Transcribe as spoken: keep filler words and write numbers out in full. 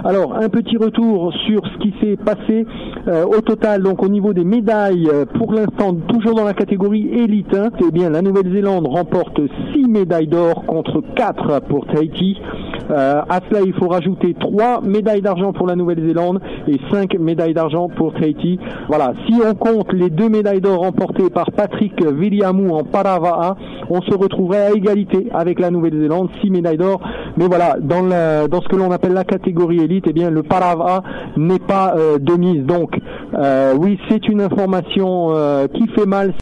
Alors, un petit retour sur ce qui s'est passé euh, au total, donc au niveau des médailles, euh, pour l'instant, toujours dans la catégorie élite, hein, eh bien, la Nouvelle-Zélande remporte six médailles d'or contre quatre pour Tahiti. Euh, à cela, il faut rajouter trois médailles d'argent pour la Nouvelle-Zélande et cinq médailles d'argent pour Tahiti. Voilà, si on compte les deux médailles d'or remportées par Patrick Viliamou en Parava'a, on se retrouverait à égalité avec la Nouvelle-Zélande, six médailles d'or. Mais voilà, dans, la, dans ce que l'on appelle la catégorie élite, eh bien, le Parava'a n'est pas euh, de mise. Donc, euh, oui, c'est une information euh, qui fait mal.